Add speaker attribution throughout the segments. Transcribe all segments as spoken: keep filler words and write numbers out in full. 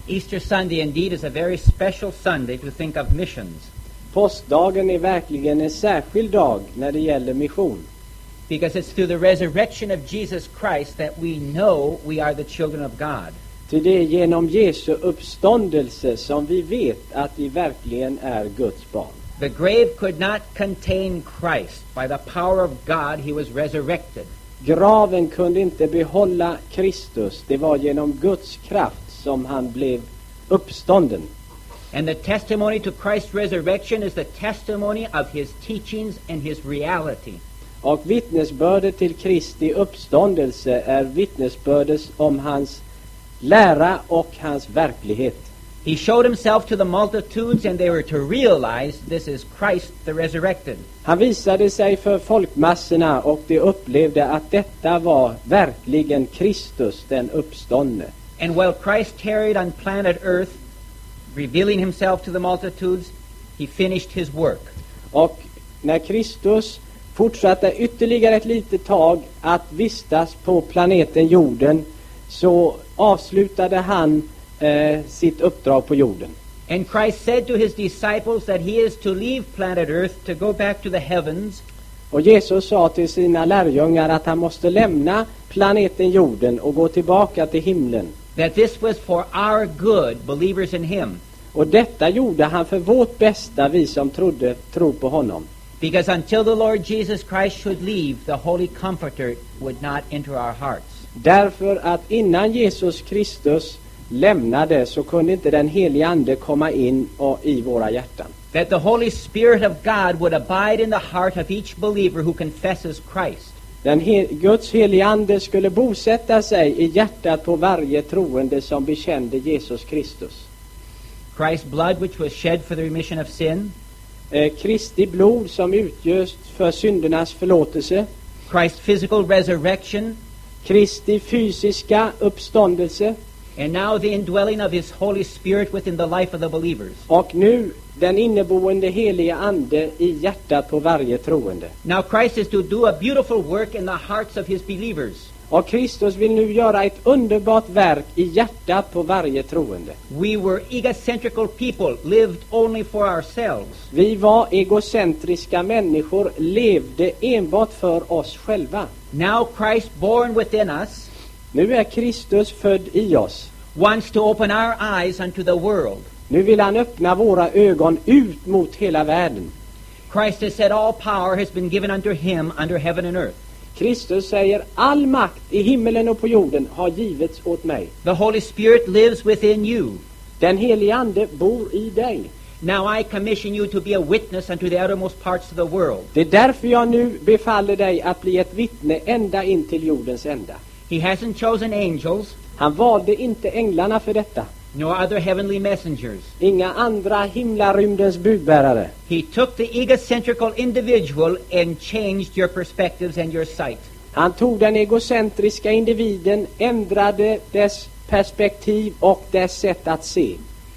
Speaker 1: Easter Sunday indeed is a very special Sunday to think of missions.
Speaker 2: Påskdagen är verkligen en särskild dag när det gäller mission.
Speaker 1: Because it's through the resurrection of Jesus Christ that we know we are the children of God.
Speaker 2: Ty det är genom Jesu uppståndelse som vi vet att vi verkligen är Guds barn.
Speaker 1: The grave could not contain Christ. By the power of God he was resurrected.
Speaker 2: Graven kunde inte behålla Kristus. Det var genom Guds kraft som han blev uppstånden.
Speaker 1: And the testimony to Christ's resurrection is the testimony of his teachings and his reality.
Speaker 2: Och vittnesbördet till Kristi uppståndelse är vittnesbördet om hans lära och hans verklighet.
Speaker 1: He showed himself to the multitudes and they were to realize this is Christ the resurrected.
Speaker 2: Han visade sig för folkmassorna och de upplevde att detta var verkligen Kristus den uppståndne.
Speaker 1: And while Christ tarried on planet earth, revealing himself to the multitudes, he finished his work.
Speaker 2: Och när Kristus fortsatte ytterligare ett litet tag att vistas på planeten jorden, så avslutade han eh, sitt uppdrag på jorden.
Speaker 1: And Christ said to his disciples that he is to leave planet earth to go back to the heavens.
Speaker 2: Och Jesus sa till sina lärjungar att han måste lämna planeten jorden och gå tillbaka till himlen.
Speaker 1: That this was for our good, believers in him.
Speaker 2: Och detta gjorde han för vårt bästa, vi som trodde, tror på honom.
Speaker 1: Because until the Lord Jesus Christ should leave, the Holy Comforter would not enter our hearts.
Speaker 2: Därför att innan Jesus Kristus lämnade så kunde inte den helige ande komma in och i våra hjärtan.
Speaker 1: That the Holy Spirit of God would abide in the heart of each believer who confesses Christ.
Speaker 2: Den he- Guds helige ande skulle bosätta sig i hjärtat på varje troende som bekände Jesus Kristus.
Speaker 1: Christ's blood which was shed for the remission of sin.
Speaker 2: Eh, Kristi blod som utgöst för syndernas förlåtelse.
Speaker 1: Christ's physical resurrection.
Speaker 2: Kristi fysiska uppståndelse.
Speaker 1: And now the indwelling of his Holy Spirit within the life of the believers.
Speaker 2: Och nu den inneboende heliga ande i hjärtat på varje troende.
Speaker 1: Now Christ is to do a beautiful work in the hearts of his believers.
Speaker 2: Och Kristus vill nu göra ett underbart verk i hjärtat på varje troende.
Speaker 1: We were egocentrical people, lived only for ourselves.
Speaker 2: Vi var egocentriska människor, levde enbart för oss själva.
Speaker 1: Now Christ born within us
Speaker 2: Nu är Kristus född i oss.
Speaker 1: wants to open our eyes unto the world.
Speaker 2: Nu vill han öppna våra ögon ut mot hela världen.
Speaker 1: Christ has said all power has been given unto him under heaven and earth.
Speaker 2: Kristus säger all makt i himmelen och på jorden har givits åt mig.
Speaker 1: The Holy Spirit lives within you.
Speaker 2: Den helige ande bor i dig.
Speaker 1: Now I commission you to be a witness unto the uttermost parts of the world.
Speaker 2: Det är därför jag nu befaller dig att bli ett vittne ända in till jordens ända.
Speaker 1: He hasn't chosen angels,
Speaker 2: Han valde inte änglarna för detta.
Speaker 1: nor other heavenly messengers.
Speaker 2: Inga andra himlarymdens budbärare.
Speaker 1: He took the egocentrical individual and changed your perspectives and your sight.
Speaker 2: Han tog den egocentriska individen, ändrade dess perspektiv och dess sätt att se.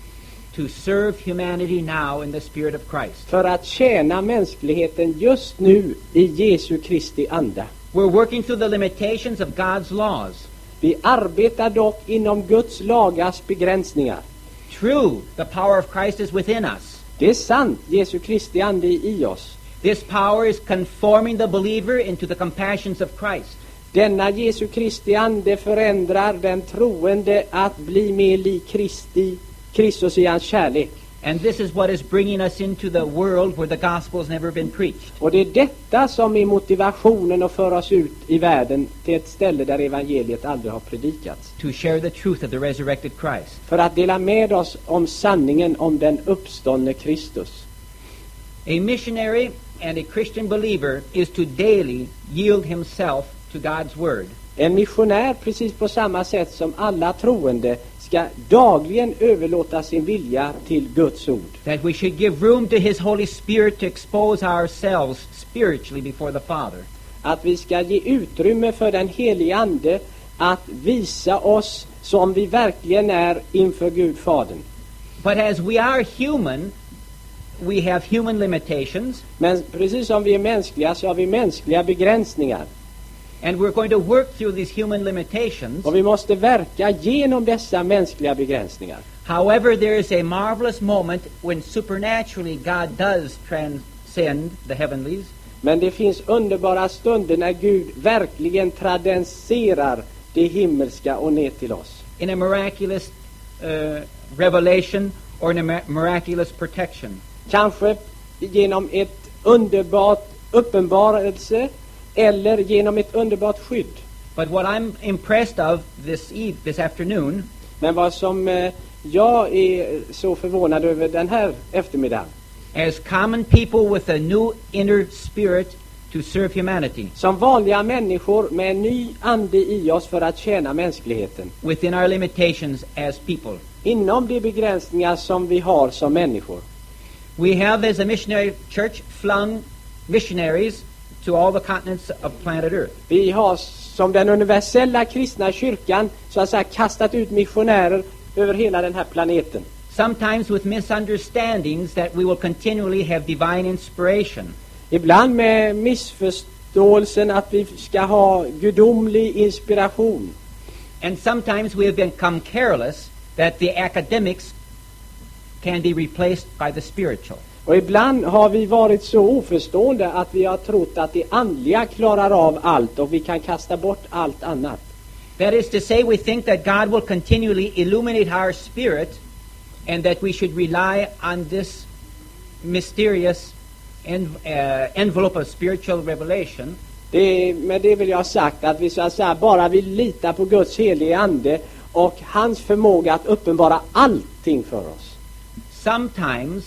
Speaker 1: To serve humanity now in the Spirit of Christ.
Speaker 2: För att tjäna mänskligheten just nu i Jesu Kristi anda.
Speaker 1: We're working through the limitations of God's laws.
Speaker 2: Vi arbetar dock inom Guds lagars begränsningar.
Speaker 1: True, the power of Christ is within us.
Speaker 2: Det är sant, Jesu Kristi ande är i oss.
Speaker 1: This power is conforming the believer into the compassions of Christ.
Speaker 2: Denna Jesu Kristi ande förändrar den troende att bli mer lik Kristi, Kristus i hans kärlek.
Speaker 1: And this is what is bringing us into the world where the gospel has never been preached.
Speaker 2: Och det är detta som är motivationen att föra oss ut i världen till ett ställe där evangeliet aldrig har predikats.
Speaker 1: To share the truth of the resurrected Christ.
Speaker 2: För att dela med oss om sanningen om den uppståndne Kristus.
Speaker 1: A missionary and a Christian believer is to daily yield himself to God's word.
Speaker 2: En missionär, precis på samma sätt som alla troende, ska dagligen överlåta sin vilja till Guds ord.
Speaker 1: That we should give room to his Holy Spirit to expose ourselves spiritually before the Father.
Speaker 2: Att vi ska ge utrymme för den helige ande att visa oss som vi verkligen är inför Gud Fadern.
Speaker 1: But as we are human, we have human limitations.
Speaker 2: Men precis som vi är mänskliga så har vi mänskliga begränsningar.
Speaker 1: And we're going to work through these human limitations.
Speaker 2: Och vi måste verka genom dessa mänskliga begränsningar.
Speaker 1: However, there is a marvelous moment when supernaturally God does transcend the heavenlies.
Speaker 2: Men det finns underbara stunder när Gud verkligen transcenderar det himmelska och ner till oss.
Speaker 1: In a miraculous uh, revelation or in a ma- miraculous protection.
Speaker 2: Kanske genom ett underbart uppenbarelse eller genom ett underbart skydd.
Speaker 1: But what I'm impressed of this eve, this afternoon,
Speaker 2: Men vad som eh, jag är så förvånad över den här eftermiddagen,
Speaker 1: as common people with a new inner spirit to serve humanity,
Speaker 2: som vanliga människor med en ny ande i oss för att tjäna mänskligheten,
Speaker 1: within our limitations as people.
Speaker 2: inom de begränsningar som vi har som människor.
Speaker 1: We have, as a missionary church, flung missionaries to all the continents of planet Earth.
Speaker 2: Vi har som den universella kristna kyrkan så att säga kastat ut missionärer över hela den här planeten.
Speaker 1: Sometimes with misunderstandings that we will continually have divine inspiration.
Speaker 2: Ibland med missförståelsen att vi ska ha gudomlig inspiration.
Speaker 1: And sometimes we have become careless that the academics can be replaced by the spiritual.
Speaker 2: Och ibland har vi varit så oförstående att vi har trott att det andliga klarar av allt och vi kan kasta bort allt annat.
Speaker 1: That is to say, we think that God will continually illuminate our spirit and that we should rely on this mysterious en- uh, envelope of spiritual revelation.
Speaker 2: Det, med det vill jag ha sagt att vi så att säga bara vill lita på Guds helige ande och hans förmåga att uppenbara allting för oss.
Speaker 1: Sometimes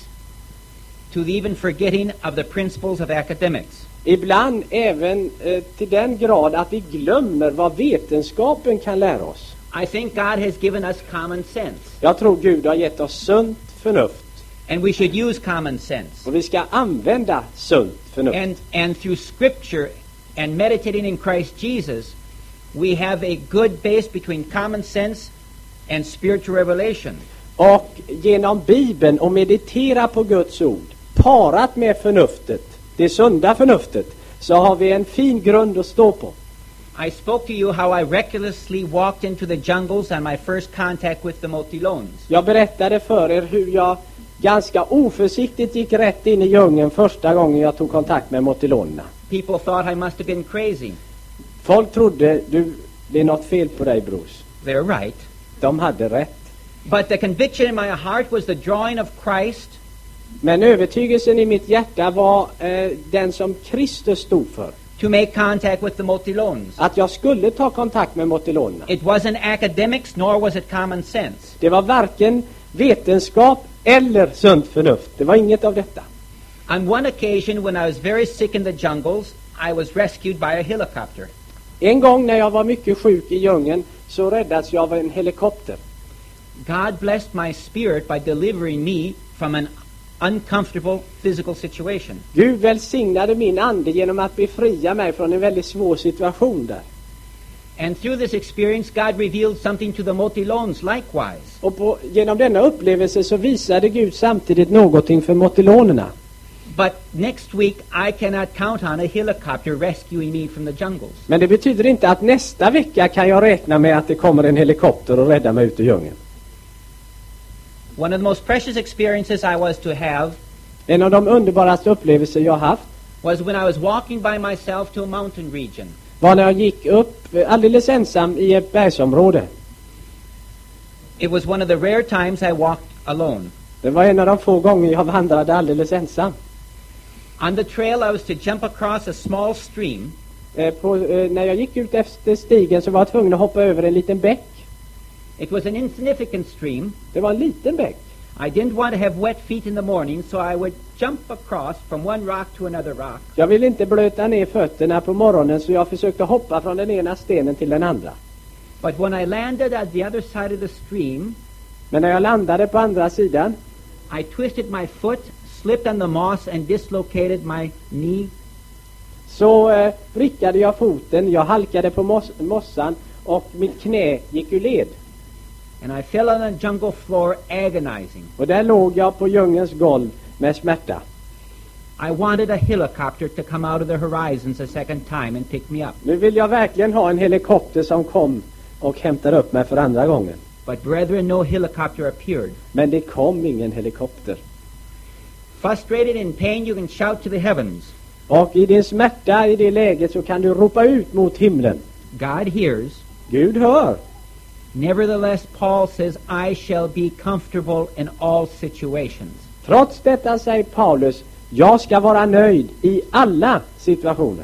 Speaker 1: to the even forgetting of the principles of academics.
Speaker 2: Ibland även eh, till den grad att vi glömmer vad vetenskapen kan lära oss.
Speaker 1: I think God has given us common sense,
Speaker 2: Jag tror Gud har gett oss sunt förnuft
Speaker 1: and we should use common sense.
Speaker 2: och vi ska använda sunt förnuft.
Speaker 1: And and through scripture and meditating in Christ Jesus, we have a good base between common sense and spiritual revelation.
Speaker 2: Och genom Bibeln och meditera på Guds ord parat med förnuftet, det sunda förnuftet, så har vi en fin grund att stå på.
Speaker 1: I spoke to you how I recklessly walked into the jungles on my first contact with the Motilones.
Speaker 2: Jag berättade för er hur jag ganska oförsiktigt gick rätt in i djungeln första gången jag tog kontakt med motilonerna.
Speaker 1: People thought I must have been crazy.
Speaker 2: Folk trodde, du, det är något fel på dig, Bruce.
Speaker 1: They're right.
Speaker 2: De hade rätt.
Speaker 1: But the conviction in my heart was the drawing of Christ
Speaker 2: Men övertygelsen i mitt hjärta var eh, den som Kristus stod för.
Speaker 1: to make contact with the Motilones.
Speaker 2: Att jag skulle ta kontakt med motilonerna.
Speaker 1: It wasn't academics, nor was it common sense.
Speaker 2: Det var varken vetenskap eller sunt förnuft. Det var inget av detta.
Speaker 1: On one occasion, when I was very sick in the jungles, I was rescued by a helicopter.
Speaker 2: En gång när jag var mycket sjuk i djungeln så räddades jag av en helikopter.
Speaker 1: God blessed my spirit by delivering me from an uncomfortable physical situation.
Speaker 2: Gud välsignade min ande genom att befria mig från en väldigt svår situation där.
Speaker 1: And through this experience, God revealed something to the Motilones likewise.
Speaker 2: Och på, genom denna upplevelse så visade Gud samtidigt någonting för motilonerna.
Speaker 1: But next week, I cannot count on a helicopter rescuing me from the jungles.
Speaker 2: Men det betyder inte att nästa vecka kan jag räkna med att det kommer en helikopter och räddar mig ut ur djungeln.
Speaker 1: One of the most precious experiences I was to have
Speaker 2: En av de underbaraste upplevelser jag haft
Speaker 1: was when I was walking by myself to a mountain region.
Speaker 2: var när jag gick upp alldeles ensam i ett bergsområde.
Speaker 1: It was one of the rare times I walked alone.
Speaker 2: Det var en av de få gånger jag vandrade alldeles ensam.
Speaker 1: On the trail, I was to jump across a small stream,
Speaker 2: Eh, på, eh, när jag gick ut efter stigen så var jag tvungen att hoppa över en liten bäck.
Speaker 1: It was an insignificant stream.
Speaker 2: Det var en liten bäck.
Speaker 1: I didn't want to have wet feet in the morning, so I would jump across from one rock to another rock.
Speaker 2: Jag ville inte blöta ner fötterna på morgonen så jag försökte hoppa från den ena stenen till den andra.
Speaker 1: But when I landed at the other side of the stream,
Speaker 2: Men när jag landade på andra sidan
Speaker 1: I twisted my foot, slipped on the moss, and dislocated my knee.
Speaker 2: så eh, vrickade jag foten, jag halkade på moss- mossan och mitt knä gick ur led.
Speaker 1: And I fell on the jungle floor agonizing.
Speaker 2: Och där låg jag på djungelns golv med smärta.
Speaker 1: I wanted a helicopter to come out of the horizons a second time and pick me up.
Speaker 2: Nu vill jag verkligen ha en helikopter som kom och hämtade upp mig för andra gången.
Speaker 1: But brethren, no helicopter appeared.
Speaker 2: Men det kom ingen helikopter.
Speaker 1: Frustrated in pain, you can shout to the heavens.
Speaker 2: Och i din smärta i det läget så kan du ropa ut mot himlen.
Speaker 1: God hears.
Speaker 2: Gud hör.
Speaker 1: Nevertheless, Paul says, I shall be comfortable in all situations.
Speaker 2: Trots detta säger Paulus, jag ska vara nöjd i alla situationer.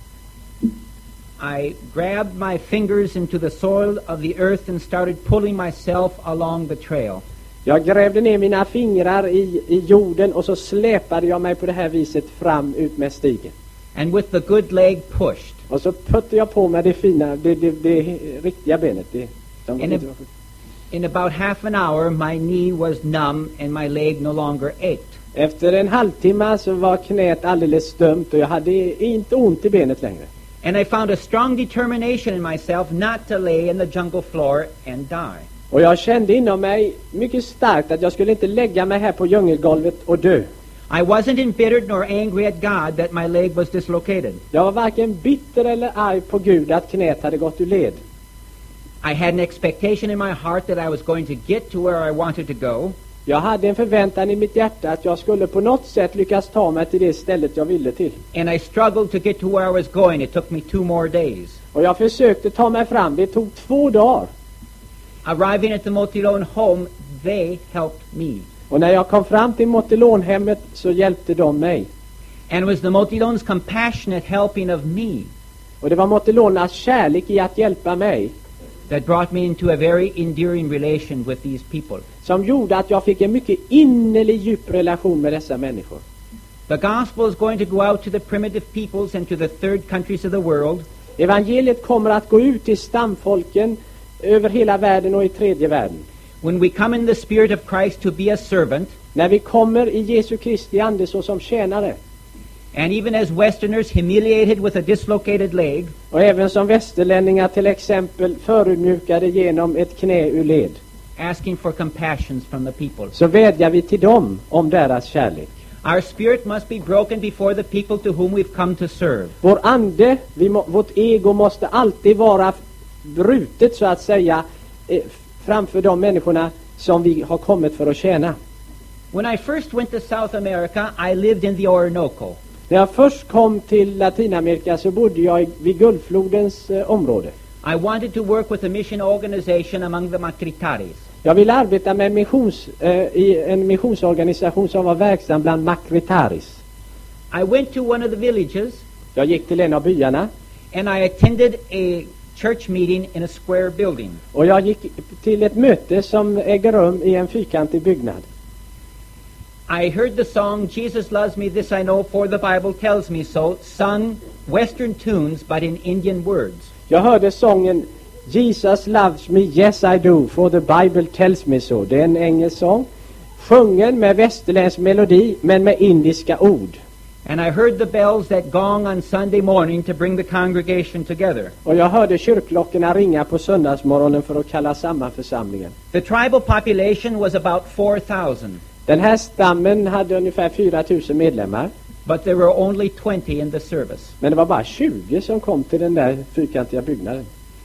Speaker 1: I grabbed my fingers into the soil of the earth and started pulling myself along the trail.
Speaker 2: Jag grävde ner mina fingrar i, i jorden och så släpade jag mig på det här viset fram ut med stigen.
Speaker 1: And with the good leg pushed.
Speaker 2: Och så puttade jag på mig det fina, det, det, det riktiga benet. Det, som
Speaker 1: in, a, in about half an hour my knee was numb and my leg no longer ached.
Speaker 2: Efter en halvtimme så var knät alldeles stömt och jag hade inte ont i benet längre.
Speaker 1: And I found a strong determination in myself not to lay in the jungle floor and die.
Speaker 2: Och jag kände inom mig mycket starkt att jag skulle inte lägga mig här på djungelgolvet och dö.
Speaker 1: I wasn't embittered nor angry at God that my leg was dislocated.
Speaker 2: Jag var varken bitter eller arg på Gud att knät hade gått ur led.
Speaker 1: I had an expectation in my heart that I was going to get to where I wanted to go.
Speaker 2: Jag hade en förväntan i mitt hjärta att jag skulle på något sätt lyckas ta mig till det stället jag ville till.
Speaker 1: And I struggled to get to where I was going. It took me two more days.
Speaker 2: Och jag försökte ta mig fram. Det tog två dagar.
Speaker 1: Arriving at the Motilone home, they helped me.
Speaker 2: Och när jag kom fram till Motilonhemmet så hjälpte de mig.
Speaker 1: And it was the Motilones' compassionate helping of me
Speaker 2: Och det var Motilonas kärlek i att hjälpa mig
Speaker 1: that brought me into a very endearing relation with these people.
Speaker 2: som gjorde att jag fick en mycket innerlig djup relation med dessa människor.
Speaker 1: The gospel is going to go out to the primitive peoples and to the third countries of the world.
Speaker 2: Evangeliet kommer att gå ut till stamfolken över hela världen och i tredje världen.
Speaker 1: When we come in the spirit of Christ to be a servant,
Speaker 2: När vi kommer i Jesu Kristi ande så som tjänare,
Speaker 1: and even as Westerners humiliated with a dislocated leg,
Speaker 2: och även som västerlänningar till exempel förödmjukade genom ett knä ur led,
Speaker 1: asking for compassion from the people.
Speaker 2: så vädjar vi till dem om deras kärlek.
Speaker 1: Our spirit must be broken before the people to whom we've come to serve.
Speaker 2: Vår ande, vi må, vårt ego måste alltid vara brutet så att säga eh, framför de människorna som vi har kommit för att tjäna.
Speaker 1: When I first went to South America, I lived in the Orinoco.
Speaker 2: När jag först kom till Latinamerika så bodde jag vid Guldflodens eh, område.
Speaker 1: I wanted to work with a mission organization among the Macritaris.
Speaker 2: Jag ville arbeta med missions, eh, i en missionsorganisation som var verksam bland Macritaris.
Speaker 1: I went to one of the villages
Speaker 2: Jag gick till en av byarna
Speaker 1: and I attended a church meeting in a square building.
Speaker 2: och jag gick till ett möte som ägde rum i en fyrkantig byggnad.
Speaker 1: I heard the song Jesus Loves Me, This I Know, for the Bible Tells Me So, sung Western tunes but in Indian words.
Speaker 2: Jag hörde sången Jesus loves me, yes I do, for the Bible tells me so. Det är en engelsk sång, sjungen med västerländsk melodi men med indiska ord.
Speaker 1: And I heard the bells that gong on Sunday morning to bring the congregation together.
Speaker 2: Och jag hörde kyrkklockorna ringa på söndagsmorgonen för att kalla samman församlingen.
Speaker 1: The tribal population was about four thousand,
Speaker 2: Den här stammen hade ungefär fyra tusen medlemmar,
Speaker 1: but there were only twenty in the service.
Speaker 2: men det var bara tjugo som kom till den där fyrkantiga byggnaden.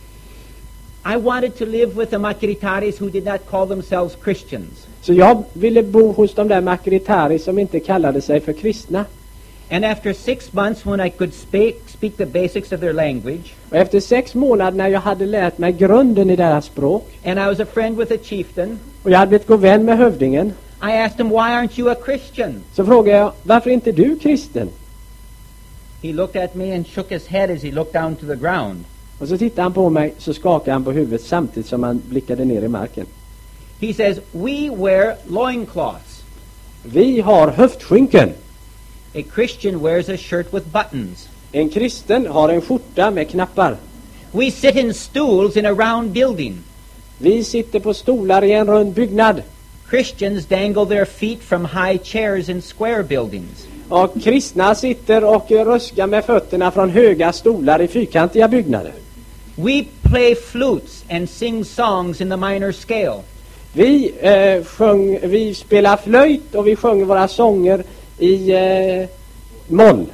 Speaker 1: I wanted to live with the Macritaris who did not call themselves Christians.
Speaker 2: Så jag ville bo hos de där Macritaris som inte kallade sig för kristna.
Speaker 1: And after six months, when I could speak, speak the basics of their language,
Speaker 2: Och efter sex månader när jag hade lärt mig grunden i deras språk
Speaker 1: and I was a friend with a chieftain,
Speaker 2: och jag hade blivit god vän med hövdingen,
Speaker 1: I asked him, why aren't you a Christian?
Speaker 2: så frågade jag, varför är inte du kristen?
Speaker 1: He looked at me and shook his head as he looked down to the ground.
Speaker 2: Och så tittade han på mig, så skakade han på huvudet samtidigt som han blickade ner i marken.
Speaker 1: He says, we wear loincloths.
Speaker 2: Vi har höftskynken.
Speaker 1: A Christian wears a shirt with buttons.
Speaker 2: En kristen har en skjorta med knappar.
Speaker 1: We sit in stools in a round building.
Speaker 2: Vi sitter på stolar i en rund byggnad.
Speaker 1: Christians dangle their feet from high chairs in square buildings.
Speaker 2: Och kristna sitter och ruskar med fötterna från höga stolar i fyrkantiga byggnader.
Speaker 1: We play flutes and sing songs in the minor scale.
Speaker 2: Vi, eh, sjöng, vi spelar flöjt och vi sjunger våra sånger i, eh, moll.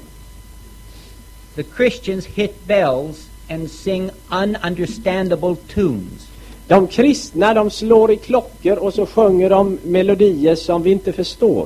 Speaker 1: The Christians hit bells and sing ununderstandable tunes.
Speaker 2: De kristna, de slår i klockor och så sjunger de melodier som vi inte förstår.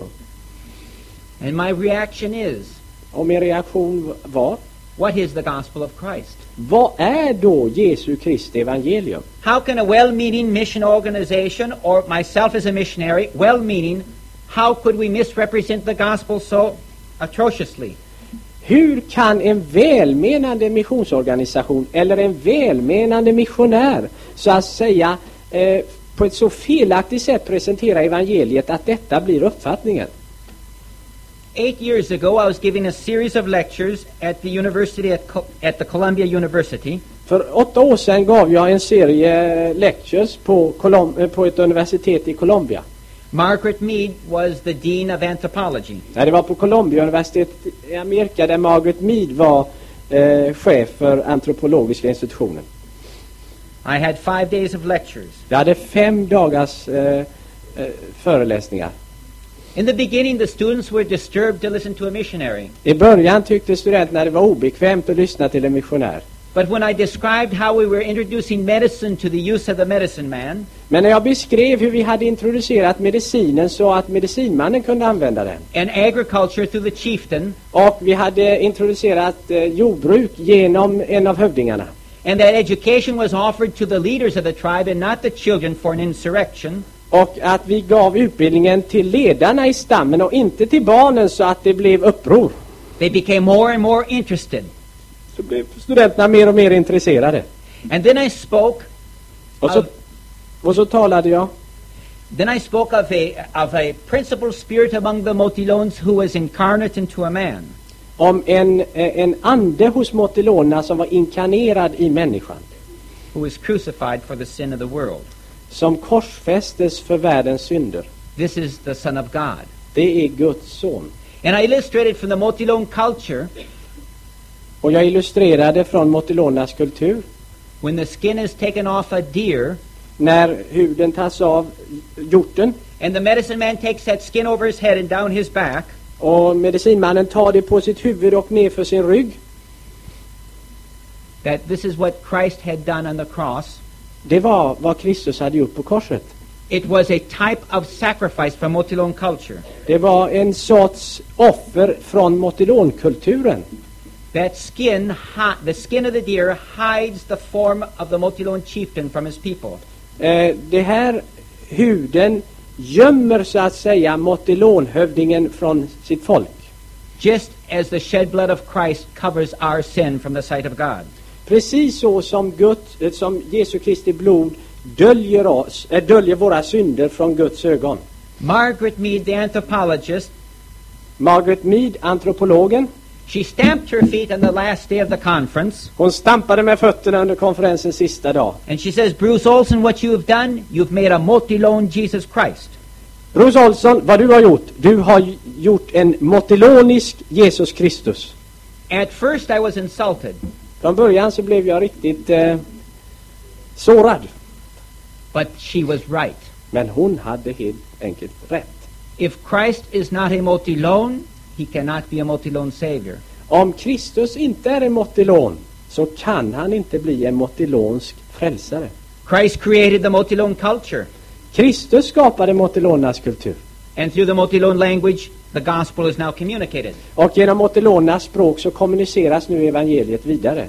Speaker 1: And my reaction is,
Speaker 2: Och min reaktion var:
Speaker 1: what is the gospel of Christ?
Speaker 2: vad är då Jesu Kristi evangelium?
Speaker 1: How can a well-meaning mission organization, or myself as a missionary, well-meaning, how could we misrepresent the gospel so atrociously?
Speaker 2: Hur kan en välmenande missionsorganisation eller en välmenande missionär så att säga eh, på ett så felaktigt sätt presentera evangeliet att detta blir uppfattningen?
Speaker 1: Eight years ago, I was giving a series of lectures at the university at, Co- at the Columbia University.
Speaker 2: För åtta år sedan gav jag en serie lectures på, Colum- på ett universitet i Columbia.
Speaker 1: Margaret Mead was the dean of anthropology.
Speaker 2: Ja, det var på Columbia universitet i Amerika där Margaret Mead var eh, chef för antropologiska institutionen.
Speaker 1: I had five days of lectures.
Speaker 2: Jag hade fem dagars eh, eh, föreläsningar.
Speaker 1: In the beginning, the students were disturbed to listen to a missionary.
Speaker 2: I början tyckte studenterna det var obekvämt att lyssna till en missionär.
Speaker 1: But when I described how we were introducing medicine to the use of the medicine man,
Speaker 2: Men när jag beskrev hur vi hade introducerat medicinen så att medicinmannen kunde använda den,
Speaker 1: and agriculture through the chieftain,
Speaker 2: och vi hade introducerat eh, jordbruk genom en av hövdingarna,
Speaker 1: and that education was offered to the leaders of the tribe and not the children for an insurrection,
Speaker 2: och att vi gav utbildningen till ledarna i stammen och inte till barnen så att det blev uppror,
Speaker 1: they became more and more interested.
Speaker 2: så blev studenterna mer och mer intresserade.
Speaker 1: And then I spoke
Speaker 2: Och så,
Speaker 1: of,
Speaker 2: och så talade jag
Speaker 1: then I spoke of a of a principal spirit among the Motilones who was incarnate into a man.
Speaker 2: om en, eh, en ande hos motilonerna som var inkarnerad i människan,
Speaker 1: Who was crucified for the sin of the world.
Speaker 2: som korsfästes för världens synder.
Speaker 1: This is the Son of God.
Speaker 2: Det är Guds son.
Speaker 1: And I illustrated from the Motilone culture,
Speaker 2: Och jag illustrerade från motilonernas kultur,
Speaker 1: when the skin is taken off a deer,
Speaker 2: när huden tas av hjorten
Speaker 1: and the medicine man takes that skin over his head and down his back,
Speaker 2: och medicinmannen tar det på sitt huvud och ner för sin rygg.
Speaker 1: that this is what Christ had done on the cross.
Speaker 2: Det var vad Kristus hade gjort på korset.
Speaker 1: It was a type of sacrifice from Motilone culture.
Speaker 2: Det var en sorts offer från motilonkulturen.
Speaker 1: That skin, hi- the skin of the deer hides the form of the Motilone chieftain from his people.
Speaker 2: Eh, det här huden gömmer så att säga motilonhövdingen från sitt folk.
Speaker 1: Just as the shed blood of Christ covers our sin from the sight of God.
Speaker 2: Precis så som, Guds, eh, som Jesu Kristi blod döljer, oss, eh, döljer våra synder från Guds ögon.
Speaker 1: Margaret Mead, the anthropologist,
Speaker 2: Margaret Mead, antropologen,
Speaker 1: she stamped her feet on the last day of the conference,
Speaker 2: hon stampade med fötterna under konferensens sista dag.
Speaker 1: and she says, Bruce Olson, what you have done, you've made a Motilone Jesus Christ.
Speaker 2: Bruce Olson, vad du har gjort? Du har ju- gjort en motilonisk Jesus Kristus.
Speaker 1: At first I was insulted,
Speaker 2: Från början så blev jag riktigt eh, sårad.
Speaker 1: but she was right.
Speaker 2: Men hon hade helt enkelt rätt.
Speaker 1: If Christ is not a Motilone, he cannot be a Motilone Savior.
Speaker 2: Om Kristus inte är en motilon så kan han inte bli en motilonsk frälsare.
Speaker 1: Christ created the Motilone culture,
Speaker 2: Kristus skapade motilonernas kultur.
Speaker 1: and through the Motilone language, the gospel is now communicated.
Speaker 2: Och genom motilonernas språk så kommuniceras nu evangeliet vidare.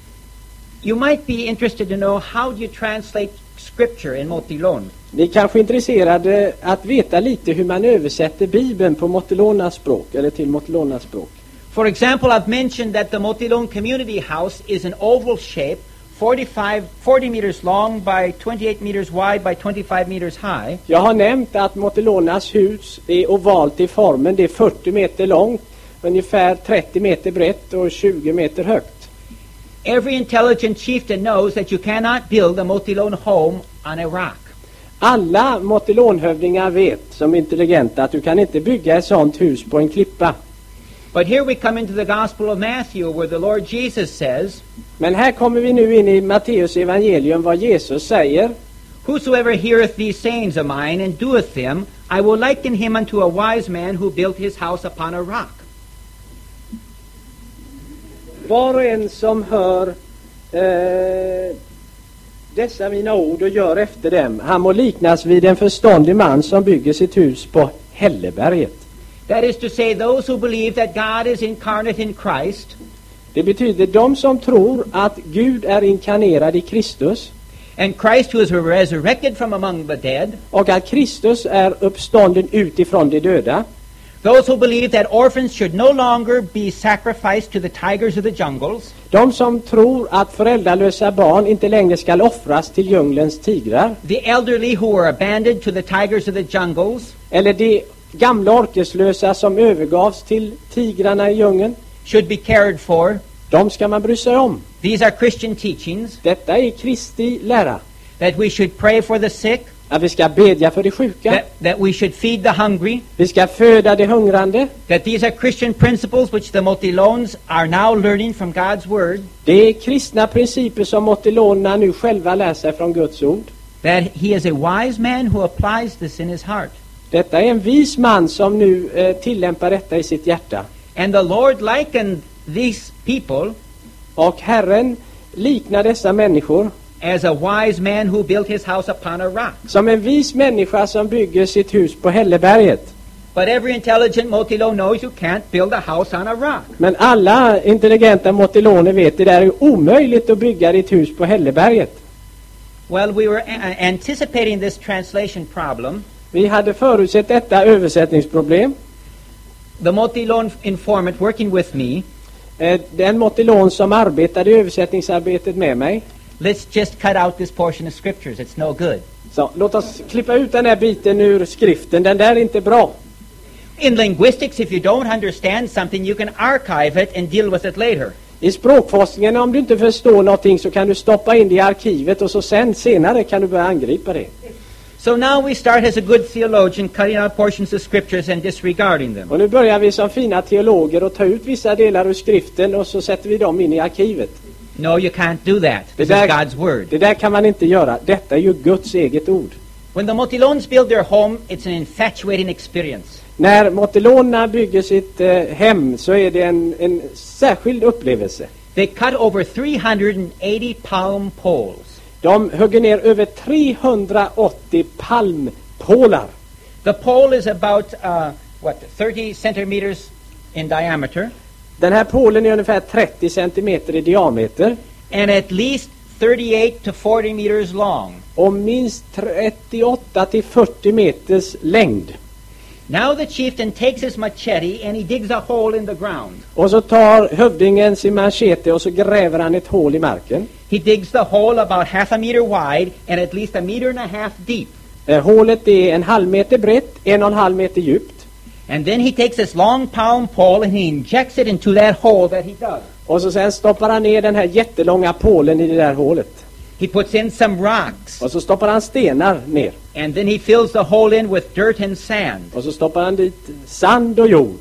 Speaker 1: You might be interested to know, how do you translate scripture in Motilone?
Speaker 2: Ni är kanske intresserade att veta lite hur man översätter Bibeln på motilonernas språk eller till motilonernas språk.
Speaker 1: For example, I've mentioned that the Motilone Community House is an oval shape, forty-five, forty meters long by twenty-eight meters wide by twenty-five meters high.
Speaker 2: Jag har nämnt att motilonernas hus är ovalt i formen. Det är fyrtio meter långt, ungefär trettio meter brett och tjugo meter högt.
Speaker 1: Every intelligent chieftain knows that you cannot build a Motilone home on a rock.
Speaker 2: Alla motilonhövdingar vet som intelligenta att du kan inte bygga ett sådant hus på en klippa.
Speaker 1: But here we come into the Gospel of Matthew, where the Lord Jesus says,
Speaker 2: Men här kommer vi nu in i Matteus evangelium, vad Jesus säger.
Speaker 1: Whosoever heareth these sayings of mine and doeth them, I will liken him unto a wise man who built his house upon a rock.
Speaker 2: var och en som hör eh, dessa mina ord och gör efter dem, han må liknas vid en förståndig man som bygger sitt hus på hälleberget.
Speaker 1: That is to say, those who believe that God is incarnate in Christ,
Speaker 2: Det betyder de som tror att Gud är inkarnerad i Kristus
Speaker 1: and Christ who is resurrected from among the dead,
Speaker 2: och att Kristus är uppstånden utifrån de döda.
Speaker 1: those who believe that orphans should no longer be sacrificed to the tigers of the jungles,
Speaker 2: De som tror att föräldralösa barn inte längre skall offras till djungelns tigrar,
Speaker 1: the elderly who were abandoned to the tigers of the jungles,
Speaker 2: eller de gamla orkeslösa som övergavs till tigrarna i djungeln,
Speaker 1: should be cared for.
Speaker 2: de ska man bry sig om.
Speaker 1: These are Christian teachings,
Speaker 2: Detta är Kristi lära.
Speaker 1: that we should pray for the sick,
Speaker 2: Att vi ska bedja för de sjuka,
Speaker 1: that, that we should feed the hungry,
Speaker 2: vi ska föda de hungrande.
Speaker 1: that these are Christian principles which the Motilones are now learning from God's Word,
Speaker 2: Det är kristna principer som motilonerna nu själva lär sig från Guds ord.
Speaker 1: that he is a wise man who applies this in his heart.
Speaker 2: Detta är en vis man som nu eh, tillämpar detta i sitt hjärta.
Speaker 1: And the Lord likened these people
Speaker 2: Och Herren liknar dessa människor
Speaker 1: as a wise man who built his house upon a rock.
Speaker 2: som en vis människa som bygger sitt hus på hälleberget.
Speaker 1: But every intelligent Motilo knows you can't build a house on a rock.
Speaker 2: Men alla intelligenta motiloner vet det där är omöjligt att bygga ditt hus på hälleberget.
Speaker 1: Well, we were a- anticipating this translation problem.
Speaker 2: Vi hade förutsett detta översättningsproblem.
Speaker 1: The Motilone informant working with me,
Speaker 2: Eh, Den motilon som arbetade i översättningsarbetet med mig.
Speaker 1: let's just cut out this portion of scriptures. It's no good.
Speaker 2: Så låt oss klippa ut den här biten ur skriften. Den där är inte bra.
Speaker 1: In linguistics, if you don't understand something, you can archive it and deal with it later.
Speaker 2: I språkforskningen, om du inte förstår någonting så kan du stoppa in det i arkivet och så sen senare kan du börja angripa det.
Speaker 1: So now we start as a good theologian, cutting out portions of scriptures and disregarding them.
Speaker 2: Och nu börjar vi som fina teologer och ta ut vissa delar ur skriften och så sätter vi dem in i arkivet.
Speaker 1: No, you can't do that.
Speaker 2: Det
Speaker 1: This is
Speaker 2: där,
Speaker 1: God's Word.
Speaker 2: det där kan man inte göra. Detta är ju Guds eget ord.
Speaker 1: When the Motilones build their home, it's an infatuating experience.
Speaker 2: När motilonerna bygger sitt eh, hem så är det en, en särskild upplevelse.
Speaker 1: They cut over three hundred eighty palm poles.
Speaker 2: De hugger ner över trehundraåttio palmpålar.
Speaker 1: The pole is about, uh, what, thirty centimeters in diameter
Speaker 2: Den här pålen är ungefär trettio centimeter i diameter
Speaker 1: and at least thirty-eight to forty meters long.
Speaker 2: och minst trettioåtta till fyrtio meters längd.
Speaker 1: Now the chieftain takes his machete and he digs a hole in the ground.
Speaker 2: Och så tar hövdingen sin machete och så gräver han ett hål i marken.
Speaker 1: He digs the hole about half a meter wide and at least a meter and a half deep.
Speaker 2: Eh, hålet är en halv meter brett, en och en halv meter djupt.
Speaker 1: And then he takes this long palm pole and he injects it into that hole that he dug.
Speaker 2: Och så sen stoppar han ner den här jättelånga pålen i det där hålet.
Speaker 1: He puts in some rocks
Speaker 2: Och så stoppar han stenar ner.
Speaker 1: and then he fills the hole in with dirt and sand.
Speaker 2: Och så stoppar han dit sand och jord.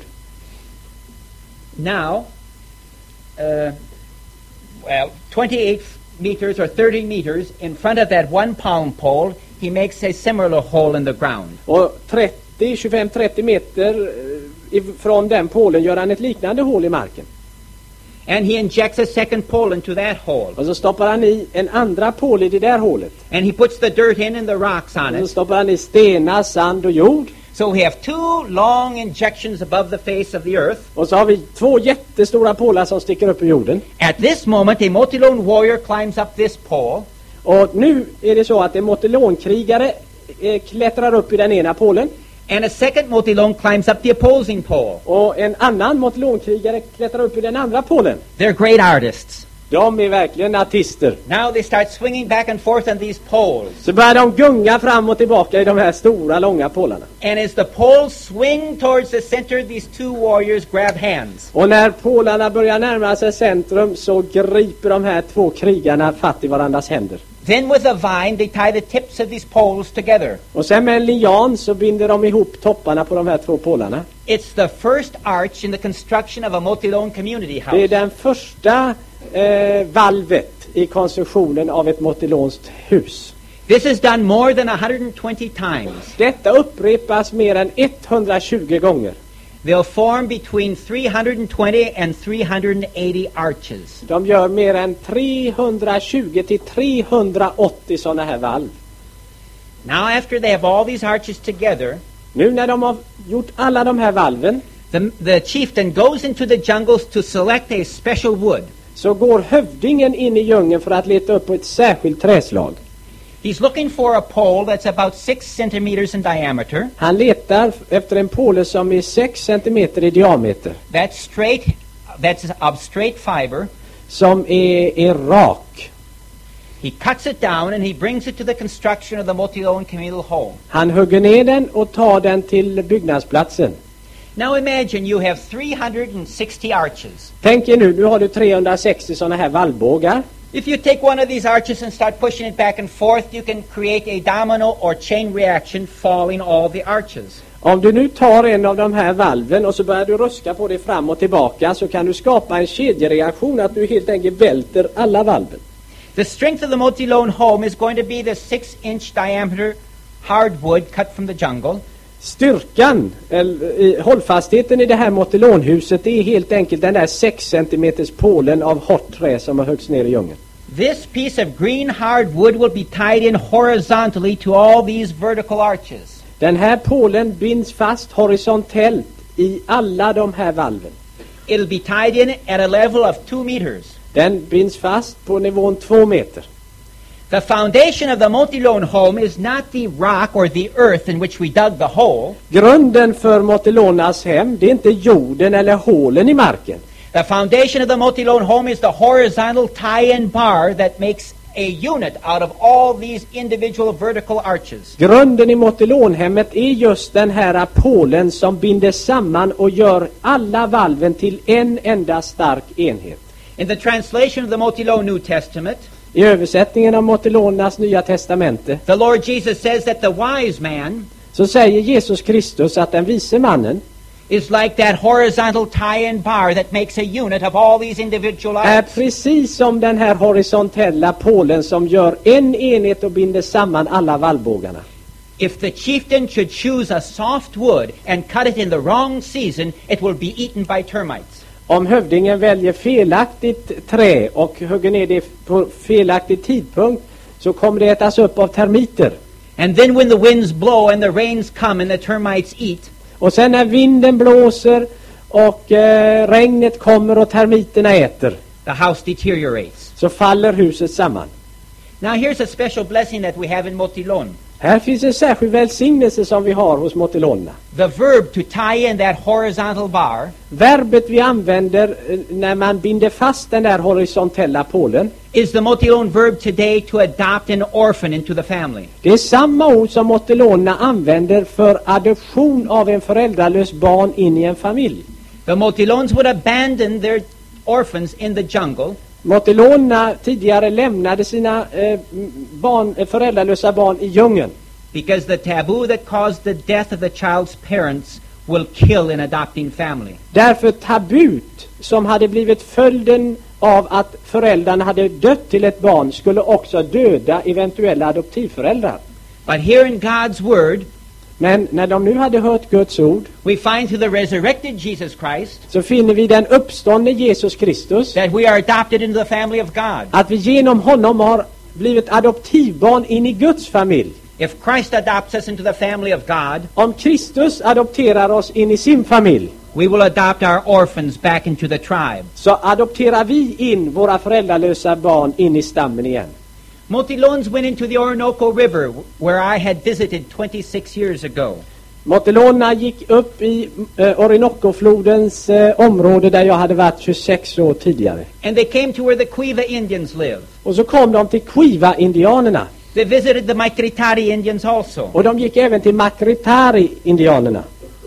Speaker 1: Now, uh, well, twenty-eight meters or thirty meters in front of that one palm pole, he makes a similar hole in the ground.
Speaker 2: Och trettio, tjugofem, trettio meter eh, ifrån den pålen gör han ett liknande hål i marken.
Speaker 1: And he injects a second pole into that hole.
Speaker 2: Och så stoppar han i en andra pål i det där hålet.
Speaker 1: And he puts the dirt in and the rocks on
Speaker 2: Och så
Speaker 1: it.
Speaker 2: stoppar han i stenar, sand och jord.
Speaker 1: So we have two long injections above the face of the earth.
Speaker 2: Och så har vi två jättestora pålar som sticker upp ur jorden.
Speaker 1: At this moment, a Motilone warrior climbs up this pole,
Speaker 2: Och nu är det så att en motilonkrigare eh, klättrar upp i den ena pålen.
Speaker 1: and a second Motilone climbs up the opposing pole.
Speaker 2: Och en annan motilonkrigare klättrar upp i den andra pålen.
Speaker 1: They're great artists.
Speaker 2: De är verkligen artister.
Speaker 1: Now they start swinging back and forth on these poles.
Speaker 2: Så börjar de gunga fram och tillbaka i de här stora, långa pålarna.
Speaker 1: And as the poles swing towards the center, these two warriors grab hands.
Speaker 2: Och när pålarna börjar närma sig centrum så griper de här två krigarna fatt i varandras händer.
Speaker 1: Then with a vine, they tie the tips of these poles together.
Speaker 2: Och sen med en linjan så binder de ihop topparna på de här två pålarna.
Speaker 1: It's the first arch in the construction of a Motilone community
Speaker 2: Det är
Speaker 1: house.
Speaker 2: den första eh, valvet i konstruktionen av ett motilonskt hus.
Speaker 1: This is done more than one hundred twenty times.
Speaker 2: Detta upprepas mer än etthundratjugo gånger.
Speaker 1: They'll form between three hundred twenty and three hundred eighty arches.
Speaker 2: De gör mer än trehundratjugo till trehundraåttio sådana här valv.
Speaker 1: Now after they have all these arches together,
Speaker 2: Nu när de har gjort alla de här valven,
Speaker 1: the, the chieftain goes into the jungles to select a special wood.
Speaker 2: så går hövdingen in i djungeln för att leta upp på ett särskilt träslag.
Speaker 1: He's looking for a pole that's about six centimeters in diameter,
Speaker 2: Han letar efter en påle som är sex centimeter i diameter,
Speaker 1: that's straight, that's of straight fiber.
Speaker 2: som är, är rak.
Speaker 1: He cuts it down and he brings it to the construction of the Motilone communal home.
Speaker 2: Han hugger ner den och tar den till byggnadsplatsen.
Speaker 1: Now imagine you have three hundred sixty arches.
Speaker 2: Tänk er nu, nu har du trehundrasextio sådana här valvbågar.
Speaker 1: If you take one of these arches and start pushing it back and forth, you can create a domino or chain reaction falling all the arches.
Speaker 2: Om du nu tar en av de här valven och så börjar du ruska på det fram och tillbaka, så kan du skapa en kedjereaktion att du helt enkelt välter alla valven.
Speaker 1: The strength of the Motilone home is going to be the six inch diameter hardwood cut from the jungle.
Speaker 2: Styrkan, eller i hållfastheten i det här motilonhuset är helt enkelt den där sex centimeters pålen av hårt trä som har högst ner i djungeln.
Speaker 1: This piece of green hardwood will be tied in horizontally to all these vertical arches.
Speaker 2: Den här pålen binds fast horisontellt i alla de här valven.
Speaker 1: It'll be tied in at a level of two meters.
Speaker 2: Den binds fast på nivån två meter.
Speaker 1: The foundation of the Motilone home is not the rock or the earth in which we dug the hole.
Speaker 2: Grunden för Motilonas hem, det är inte jorden eller hålen i marken.
Speaker 1: The foundation of the Motilone home is the horizontal tie-in bar that makes a unit out of all these individual vertical arches.
Speaker 2: Grunden i Motilonhemmet är just den här pålen som binder samman och gör alla valven till en enda stark enhet.
Speaker 1: In the translation of the Motilone New Testament,
Speaker 2: I översättningen av Motilonas Nya Testamente
Speaker 1: the Lord Jesus says that the wise man
Speaker 2: så säger Jesus Kristus att den vise mannen
Speaker 1: is like that horizontal tie-in bar that makes a unit of all these individual
Speaker 2: är
Speaker 1: arches.
Speaker 2: precis som den här horisontella pålen som gör en enhet och binder samman alla valvbågarna.
Speaker 1: If the chieftain should choose a soft wood and cut it in the wrong season, it will be eaten by termites.
Speaker 2: Om hövdingen väljer felaktigt trä och hugger ner det på felaktig tidpunkt, så kommer det ätas upp av termiter.
Speaker 1: And then when the winds blow and the rains come and the termites eat,
Speaker 2: Och sen när vinden blåser och eh, regnet kommer och termiterna äter,
Speaker 1: the house deteriorates.
Speaker 2: så faller huset samman.
Speaker 1: Now here's a special blessing that we have in Motilone.
Speaker 2: Här finns en särskild välsignelse som vi har hos Motilona.
Speaker 1: The verb to tie in that horizontal bar
Speaker 2: Verbet vi använder eh, när man binder fast den där horisontella pålen,
Speaker 1: is the Motilone verb today to adopt an orphan into the family.
Speaker 2: det är samma ord som Motilona använder för adoption av en föräldralös barn in i en familj.
Speaker 1: The Motilones would abandon their orphans in the jungle,
Speaker 2: Motilona tidigare lämnade sina eh, barn, eh, föräldralösa barn i djungeln.
Speaker 1: because the taboo that caused the death of the child's parents will kill an adopting family.
Speaker 2: Därför tabut som hade blivit följden av att föräldrarna hade dött till ett barn skulle också döda eventuella adoptivföräldrar.
Speaker 1: But here in God's word,
Speaker 2: Men när de nu hade hört Guds ord,
Speaker 1: we find through the resurrected Jesus Christ
Speaker 2: så finner vi den uppståndne Jesus Kristus,
Speaker 1: that we are adopted into the family of God.
Speaker 2: att vi genom honom har blivit adoptivbarn in i Guds familj.
Speaker 1: If Christ adopts us into the family of God,
Speaker 2: Om Kristus adopterar oss in i sin familj,
Speaker 1: we will adopt our orphans back into the tribe.
Speaker 2: så adopterar vi in våra föräldralösa barn in i stammen igen.
Speaker 1: Motilones went into the Orinoco River, where I had visited twenty-six years ago.
Speaker 2: Motilona gick upp i eh, Orinoco-flodens eh, område där jag hade varit tjugosex år tidigare.
Speaker 1: And they came to where the Quiva Indians live.
Speaker 2: Och så kom de till Quiva-indianerna.
Speaker 1: They visited the Maikritari Indians also.
Speaker 2: Och de gick även till Makritari-indianerna.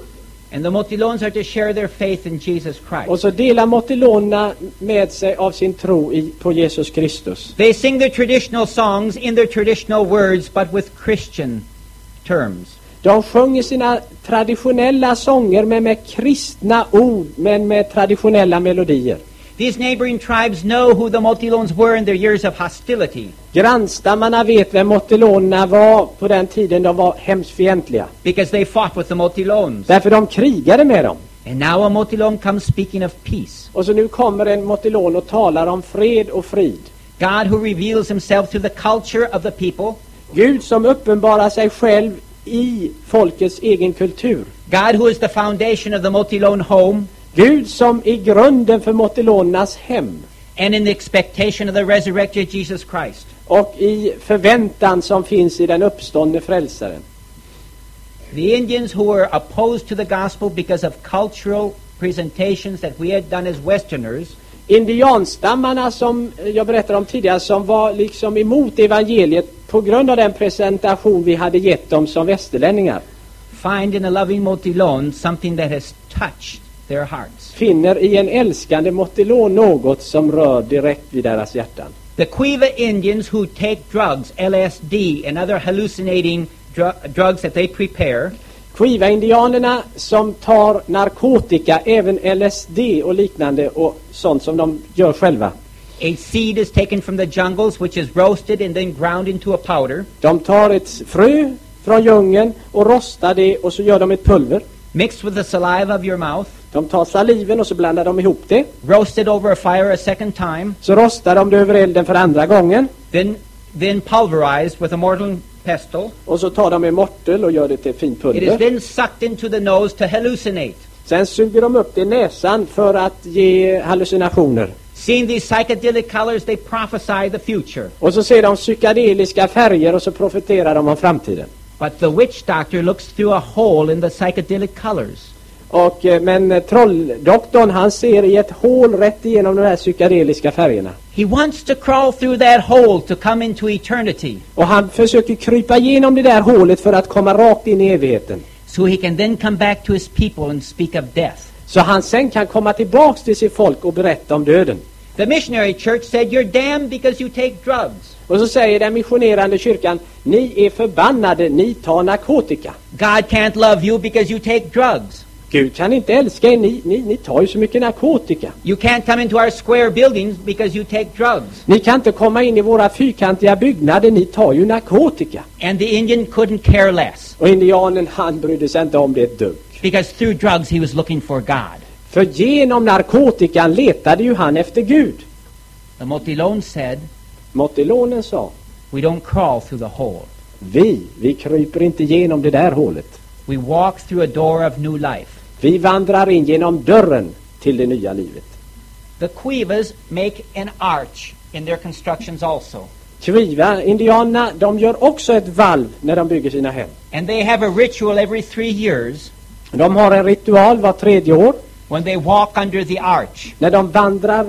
Speaker 1: And the Motilones are to share their faith in Jesus Christ.
Speaker 2: Och så delar Motilona med sig av sin tro i, på Jesus Kristus.
Speaker 1: They sing their traditional songs in their traditional words, but with Christian terms.
Speaker 2: De sjunger sina traditionella sånger men med kristna ord, men med traditionella melodier.
Speaker 1: These neighboring tribes know who the Motilones were in their years of hostility,
Speaker 2: Grannstammarna vet vem Motilona var på den tiden de var hemskt fientliga.
Speaker 1: because they fought with the Motilones.
Speaker 2: Därför de krigade med dem.
Speaker 1: And now a Motilon comes speaking of peace.
Speaker 2: Och så nu kommer en Motilon och talar om fred och frid.
Speaker 1: God who reveals himself through the culture of the people.
Speaker 2: Gud som uppenbarar sig själv i folkets egen kultur.
Speaker 1: God who is the foundation of the Motilon home.
Speaker 2: Gud som är grunden för Motilonernas hem.
Speaker 1: And in the expectation of the resurrected Jesus Christ.
Speaker 2: Och i förväntan som finns i den uppståndne frälsaren.
Speaker 1: The Indians who were opposed to the gospel because of cultural presentations that we had done as Westerners.
Speaker 2: Indianstammarna som jag berättade om tidigare, som var liksom emot evangeliet på grund av den presentation vi hade gett dem som västerlänningar,
Speaker 1: Find in a loving Motilon something that has touched their hearts.
Speaker 2: Finner i en älskande Motilon något som rör direkt vid deras hjärtan.
Speaker 1: The Quiva Indians who take drugs, L S D and other hallucinating dr- drugs that they prepare.
Speaker 2: Quiva-indianerna som tar narkotika, även L S D och liknande och sånt som de gör själva.
Speaker 1: A seed is taken from the jungles which is roasted and then ground into a powder.
Speaker 2: De tar ett frö från djungeln och rostar det och så gör de ett pulver.
Speaker 1: Mixed with the saliva of your mouth.
Speaker 2: De tar saliven och så blandar de ihop det.
Speaker 1: Roasted over a fire a second time.
Speaker 2: Så rostar de det över elden för andra gången.
Speaker 1: Then then pulverized with a mortal pestle.
Speaker 2: Och så tar de en mortel och gör det till fint
Speaker 1: It is
Speaker 2: pulver.
Speaker 1: then sucked into the nose to hallucinate.
Speaker 2: Sen suger de upp det i näsan för att ge hallucinationer.
Speaker 1: Seeing these psychedelic colors, they prophesy the future.
Speaker 2: Och så ser de psykedeliska färger och så profeterar de om framtiden.
Speaker 1: But the witch doctor looks through a hole in the psychedelic colors.
Speaker 2: Och, eh, men eh, trolldoktorn, han ser i ett hål rätt igenom de här psykedeliska färgerna.
Speaker 1: He wants to crawl through that hole to come into eternity.
Speaker 2: Och han försöker krypa igenom det där hålet för att komma rakt in i evigheten.
Speaker 1: So he can then come back to his people and speak of death.
Speaker 2: Så han sen kan komma tillbaks till sitt folk och berätta om döden.
Speaker 1: The missionary church said, you're damned because you take drugs.
Speaker 2: Och så säger den missionerande kyrkan, ni är förbannade, ni tar narkotika.
Speaker 1: God can't love you because you take drugs.
Speaker 2: Gud kan inte älska er, ni, ni, ni tar ju så mycket narkotika.
Speaker 1: You can't come into our square buildings because you take drugs.
Speaker 2: Ni kan inte komma in i våra fyrkantiga byggnader, ni tar ju narkotika.
Speaker 1: And the Indian couldn't care less.
Speaker 2: Och indianen, han brydde sig inte om det ett dugg.
Speaker 1: Because through drugs he was looking for God.
Speaker 2: För genom narkotikan letade ju han efter Gud.
Speaker 1: The Motilon said,
Speaker 2: Motilonen sa,
Speaker 1: we don't crawl through the hole.
Speaker 2: vi, vi kryper inte genom det där hålet.
Speaker 1: We walk through a door of new life.
Speaker 2: Vi vandrar in genom dörren till det nya livet.
Speaker 1: The Quivas make an arch in their constructions also.
Speaker 2: Kviva, indianerna, de gör också ett valv när de bygger sina hem.
Speaker 1: And they have a ritual every three years
Speaker 2: De har en ritual var tredje år
Speaker 1: when they walk under the arch.
Speaker 2: när de vandrar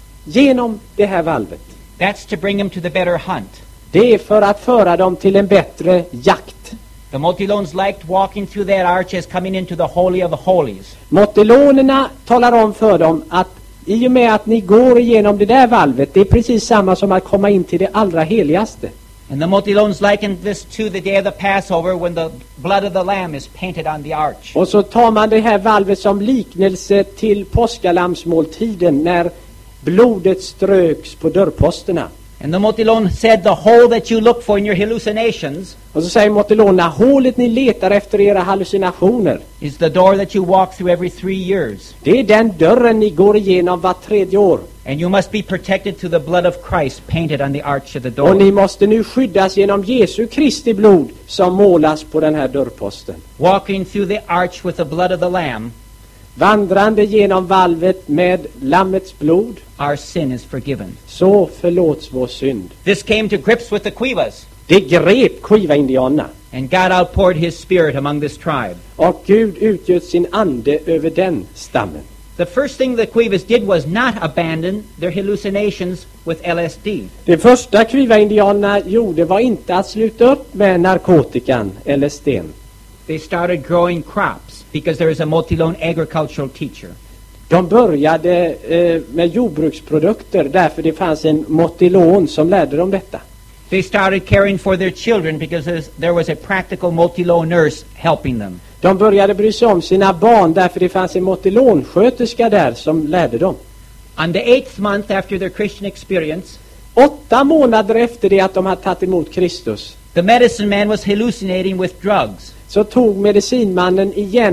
Speaker 2: genom det här valvet.
Speaker 1: That's to bring them to the better hunt.
Speaker 2: Det är för att föra dem till en bättre jakt.
Speaker 1: The Motilons liked walking through that arch as coming into the Holy of Holies.
Speaker 2: Motilonerna talar om för dem att i och med att ni går igenom det där valvet, det är precis samma som att komma in till det allra heligaste.
Speaker 1: And the Motilons likened this to the day of the Passover when the blood of the lamb is painted on the arch.
Speaker 2: Och så tar man det här valvet som liknelse till påskalamsmåltiden när blodet ströks på dörrposterna.
Speaker 1: And the Motilon said, the hole that you look for in your hallucinations
Speaker 2: Och så säger Motilonerna, hålet ni letar efter era hallucinationer,
Speaker 1: is the door that you walk through every three years.
Speaker 2: det är den dörren ni går igenom var tredje år.
Speaker 1: And you must be protected through the blood of Christ painted on the arch of the
Speaker 2: Och ni
Speaker 1: door.
Speaker 2: måste nu skyddas genom Jesu Kristi blod som målas på den här dörrposten.
Speaker 1: Walking through the arch with the blood of the lamb,
Speaker 2: Vandrande genom valvet med lammets blod,
Speaker 1: our sin is forgiven.
Speaker 2: så förlåts vår synd.
Speaker 1: This came to grips with the Quivas,
Speaker 2: Det grep Quiva-indianerna.
Speaker 1: and God outpoured his spirit among this tribe.
Speaker 2: Och Gud utgöt sin ande över den stammen.
Speaker 1: The first thing the Quivas did was not abandon their hallucinations with L S D.
Speaker 2: Det första Quiva-indianerna gjorde var inte att sluta upp med narkotikan eller sten.
Speaker 1: They started growing crops because there is a Motilon agricultural teacher.
Speaker 2: De började eh, med jordbruksprodukter därför det fanns en motilon som lärde dem detta.
Speaker 1: They started caring for their children because there's- there was a practical Motilon nurse helping them.
Speaker 2: De började bry sig om sina barn därför det fanns en motilonsköterska där som lärde dem.
Speaker 1: On the eighth month after their Christian experience,
Speaker 2: Åtta månader efter det att de hade tagit emot Kristus
Speaker 1: the medicine man was hallucinating with drugs.
Speaker 2: så tog medicinmannen igen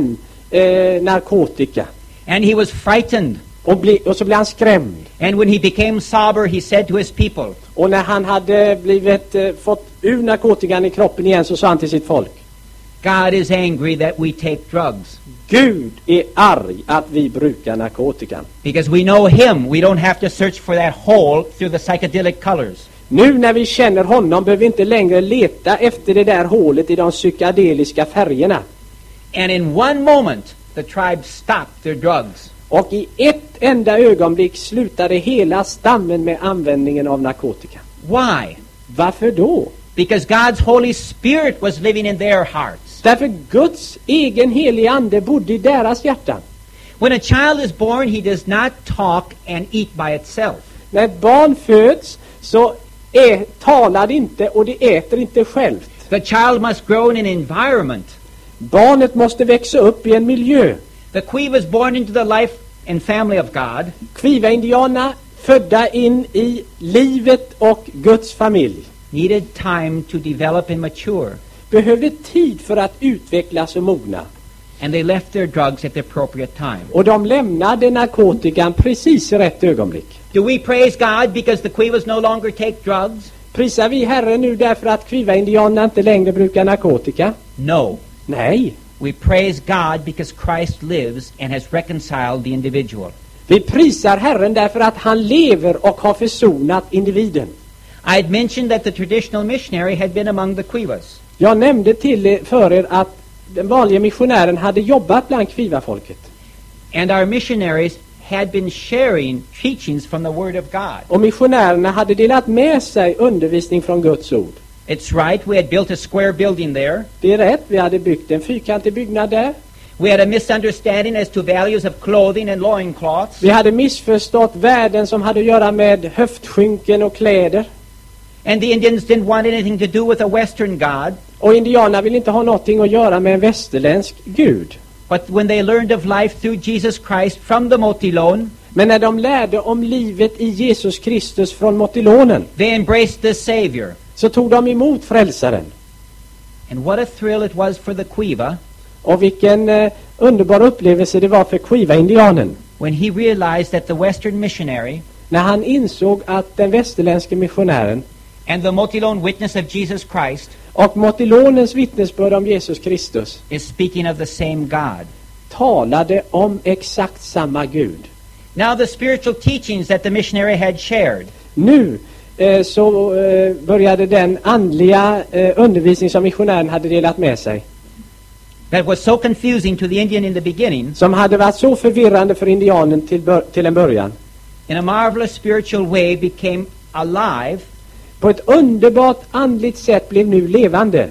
Speaker 2: eh, narkotika.
Speaker 1: And he was frightened.
Speaker 2: Och, bli, och så blev han skrämd.
Speaker 1: And when he became sober, he said to his people,
Speaker 2: Och när han hade blivit, eh, fått ur narkotikan i kroppen igen, så sa han till sitt folk:
Speaker 1: God is angry that we take drugs.
Speaker 2: Gud är arg att vi brukar narkotikan.
Speaker 1: Because we know him, we don't have to search for that hole through the psychedelic colors.
Speaker 2: Nu när vi känner honom behöver vi inte längre leta efter det där hålet i de psykedeliska färgerna.
Speaker 1: And in one moment, the tribe stopped their drugs.
Speaker 2: Och i ett enda ögonblick slutade hela stammen med användningen av narkotika.
Speaker 1: Why?
Speaker 2: Varför då?
Speaker 1: Because God's Holy Spirit was living in their hearts.
Speaker 2: Därför Guds egen helige ande bodde i deras hjärtan.
Speaker 1: When a child is born, he does not talk and eat by itself.
Speaker 2: När ett barn föds så är, talar det inte och det äter inte självt.
Speaker 1: The child must grow in an environment.
Speaker 2: Barnet måste växa upp i en miljö.
Speaker 1: The Qui was born into the life and family of God.
Speaker 2: Kviva-indianerna, födda in i livet och Guds familj,
Speaker 1: Needed time to develop and mature.
Speaker 2: behövde tid för att utvecklas och mogna.
Speaker 1: And they left their drugs at the appropriate time.
Speaker 2: Och de lämnade narkotikan precis i rätt ögonblick.
Speaker 1: Do we praise God because the Quivas no longer take drugs?
Speaker 2: Prisar vi Herren nu därför att kviva-indianerna inte längre brukar narkotika?
Speaker 1: No.
Speaker 2: Nej.
Speaker 1: We praise God because Christ lives and has reconciled the individual.
Speaker 2: Vi prisar Herren därför att han lever och har försonat individen.
Speaker 1: I had mentioned that the traditional missionary had been among the Quivas.
Speaker 2: Jag nämnde till er, för er att den vanliga missionären hade jobbat bland kviva-folket.
Speaker 1: And our missionaries had been sharing teachings from the Word of God.
Speaker 2: Och missionärerna hade delat med sig undervisning från Guds ord.
Speaker 1: It's right, we had built a square building there.
Speaker 2: Det är rätt, vi hade byggt en fyrkantig byggnad där.
Speaker 1: We had a misunderstanding as to values of clothing and loincloths.
Speaker 2: Vi hade missförstått värden som hade att göra med höftskynken och kläder.
Speaker 1: And the Indians didn't want anything to do with a Western God.
Speaker 2: Och indianerna ville inte ha någonting att göra med en västerländsk gud.
Speaker 1: But when they learned of life through Jesus Christ from the Motilon,
Speaker 2: Men när de lärde om livet i Jesus Kristus från Motilonen,
Speaker 1: they embraced the Savior.
Speaker 2: så tog de emot frälsaren.
Speaker 1: And what a thrill it was for the Quiva
Speaker 2: Och vilken eh, underbar upplevelse det var för kviva-indianen
Speaker 1: when he realized that the Western missionary
Speaker 2: när han insåg att den västerländske missionären
Speaker 1: and the Motilon witness of Jesus Christ
Speaker 2: och Motilonens vittnesbörd om Jesus Kristus
Speaker 1: is speaking of the same God.
Speaker 2: talade om exakt samma Gud.
Speaker 1: Now the spiritual teachings that the missionary had shared
Speaker 2: Nu eh, så eh, började den andliga eh, undervisning som missionären hade delat med sig,
Speaker 1: that was so confusing to the Indian in the beginning,
Speaker 2: som hade varit så förvirrande för indianen till, bör- till en början,
Speaker 1: in a marvelous spiritual way became alive,
Speaker 2: på ett underbart andligt sätt blev nu levande.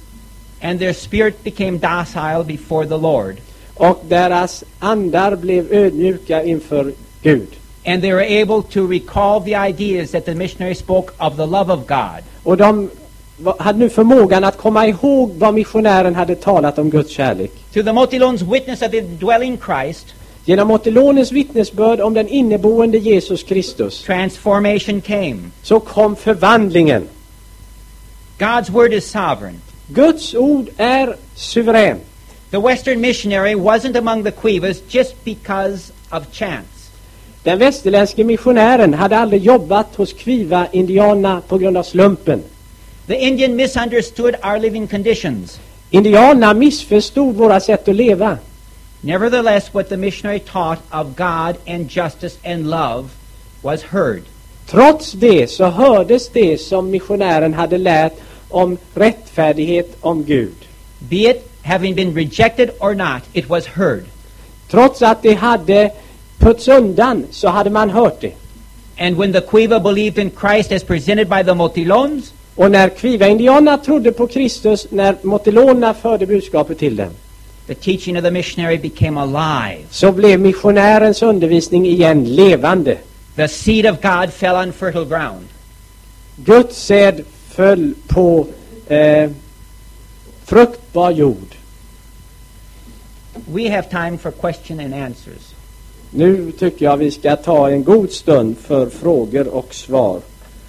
Speaker 1: and their spirit became docile before the Lord.
Speaker 2: Och deras andar blev ödmjuka inför Gud.
Speaker 1: And they were able to recall the ideas that the missionary spoke of the love of God.
Speaker 2: Och de va- hade nu förmågan att komma ihåg vad missionären hade talat om Guds kärlek.
Speaker 1: Through the Motilon's witness of the dwelling Christ,
Speaker 2: Genom Motilonens vittnesbörd om den inneboende Jesus Kristus
Speaker 1: transformation came.
Speaker 2: så kom förvandlingen.
Speaker 1: God's word is sovereign.
Speaker 2: Guds ord är suverän.
Speaker 1: The Western missionary wasn't among the Quivas just because of chance.
Speaker 2: Den västerländske missionären hade aldrig jobbat hos kviva-indianerna på grund av slumpen.
Speaker 1: The Indian misunderstood our living conditions.
Speaker 2: Indianerna missförstod våra sätt att leva.
Speaker 1: Nevertheless, what the missionary taught of God and justice and love was heard.
Speaker 2: Trots det så hördes det som missionären hade lärt om rättfärdighet, om Gud.
Speaker 1: Be it having been rejected or not, it was heard.
Speaker 2: Trots att det hade putts undan så hade man hört det.
Speaker 1: And when the Quiva believed in Christ as presented by the Motilons,
Speaker 2: Och när kviva-indianerna trodde på Kristus, när motilonerna förde budskapet till dem,
Speaker 1: the teaching of the missionary became alive.
Speaker 2: så blev missionärens undervisning igen levande.
Speaker 1: The seed of God fell on fertile ground.
Speaker 2: Guds säd föll på eh, fruktbar jord.
Speaker 1: We have time for question and answers.
Speaker 2: Nu tycker jag vi ska ta en god stund för frågor och svar.